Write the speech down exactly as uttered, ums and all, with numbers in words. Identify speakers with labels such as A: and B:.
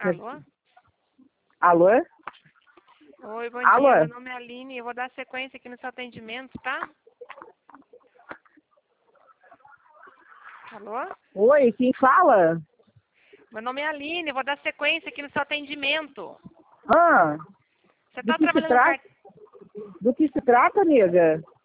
A: Alô?
B: Alô?
A: Oi, bom
B: Alô?
A: dia. Meu nome é Aline. Eu vou dar sequência aqui no seu atendimento, tá? Alô?
B: Oi, quem fala?
A: Meu nome é Aline. Eu vou dar sequência aqui no seu atendimento.
B: Ah,
A: Você
B: do
A: tá
B: que se
A: trabalhando no
B: trata?
A: cartão?
B: Do que se trata, nega?